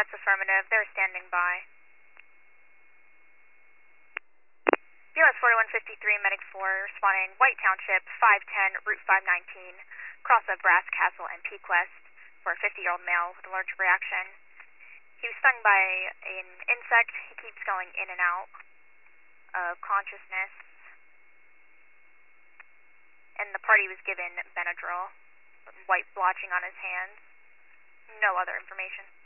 That's affirmative. They're standing by. BLS 4153, Medic 4, responding White Township, 510, Route 519, cross of Brass Castle and Peak West for a 50-year-old male with allergic reaction. He was stung by an insect. He keeps going in and out of consciousness. And the party was given Benadryl, white blotching on his hands. No other information.